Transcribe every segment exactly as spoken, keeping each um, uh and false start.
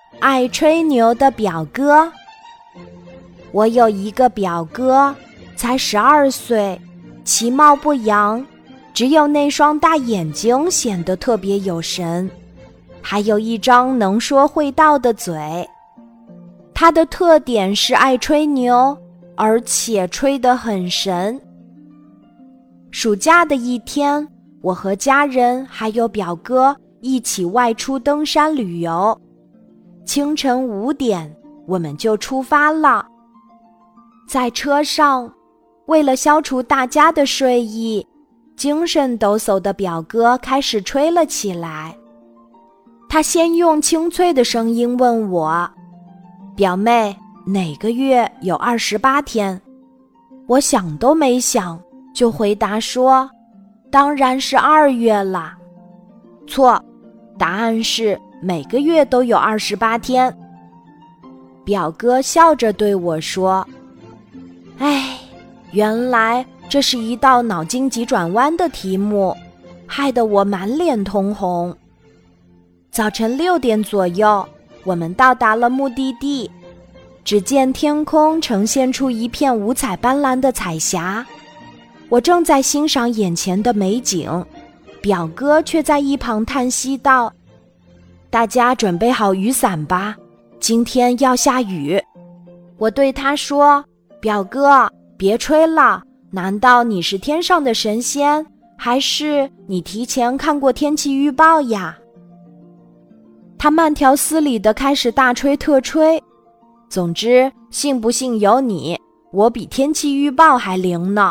爱吹牛的表哥。我有一个表哥，才十二岁，其貌不扬，只有那双大眼睛显得特别有神，还有一张能说会道的嘴。他的特点是爱吹牛，而且吹得很神。暑假的一天，我和家人还有表哥一起外出登山旅游。清晨五点，我们就出发了。在车上，为了消除大家的睡意，精神抖擞的表哥开始吹了起来。他先用清脆的声音问我：表妹，哪个月有二十八天？我想都没想，就回答说：当然是二月啦。错，答案是每个月都有二十八天。表哥笑着对我说：哎，原来这是一道脑筋急转弯的题目，害得我满脸通红。早晨六点左右，我们到达了目的地。只见天空呈现出一片五彩斑斓的彩霞，我正在欣赏眼前的美景，表哥却在一旁叹息道：大家准备好雨伞吧，今天要下雨。我对他说：表哥，别吹了，难道你是天上的神仙，还是你提前看过天气预报呀？他慢条斯理地开始大吹特吹。总之，信不信由你，我比天气预报还灵呢。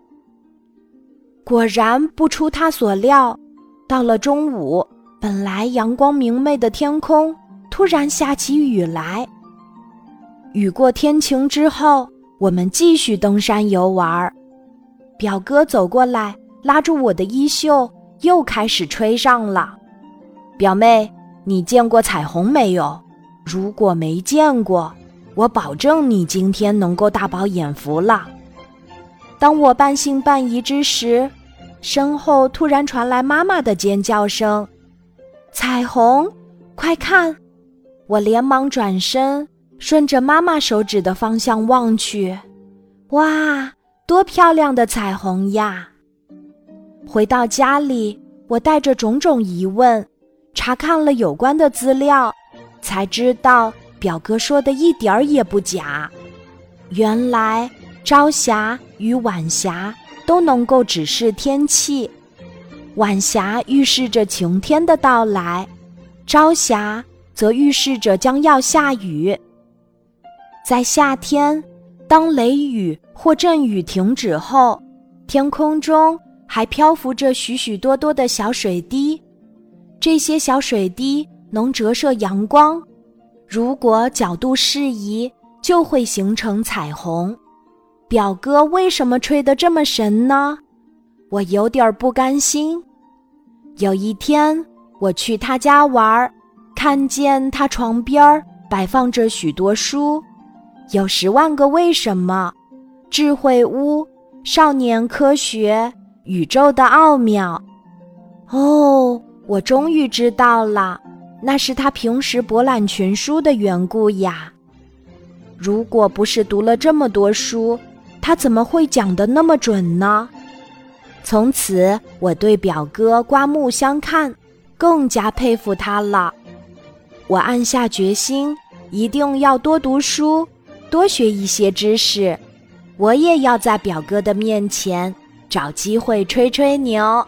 果然不出他所料，到了中午，本来阳光明媚的天空突然下起雨来。雨过天晴之后，我们继续登山游玩。表哥走过来，拉住我的衣袖，又开始吹上了。表妹，你见过彩虹没有？如果没见过，我保证你今天能够大饱眼福了。当我半信半疑之时，身后突然传来妈妈的尖叫声：彩虹，快看！我连忙转身，顺着妈妈手指的方向望去，哇，多漂亮的彩虹呀！回到家里，我带着种种疑问，查看了有关的资料，才知道表哥说的一点儿也不假。原来朝霞与晚霞都能够指示天气，晚霞预示着晴天的到来，朝霞则预示着将要下雨。在夏天，当雷雨或阵雨停止后，天空中还漂浮着许许多多的小水滴，这些小水滴能折射阳光，如果角度适宜，就会形成彩虹。表哥为什么吹得这么神呢？我有点不甘心。有一天，我去他家玩，看见他床边摆放着许多书，有十万个为什么、智慧屋、少年科学、宇宙的奥妙。哦，我终于知道了，那是他平时博览群书的缘故呀。如果不是读了这么多书，他怎么会讲得那么准呢？从此，我对表哥刮目相看，更加佩服他了。我暗下决心，一定要多读书，多学一些知识，我也要在表哥的面前找机会吹吹牛。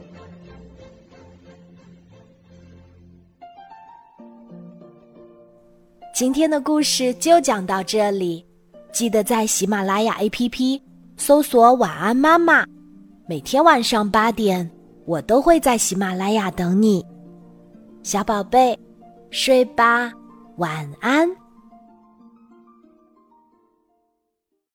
今天的故事就讲到这里，记得在喜马拉雅 A P P 搜索晚安妈妈，每天晚上八点，我都会在喜马拉雅等你。小宝贝，睡吧，晚安。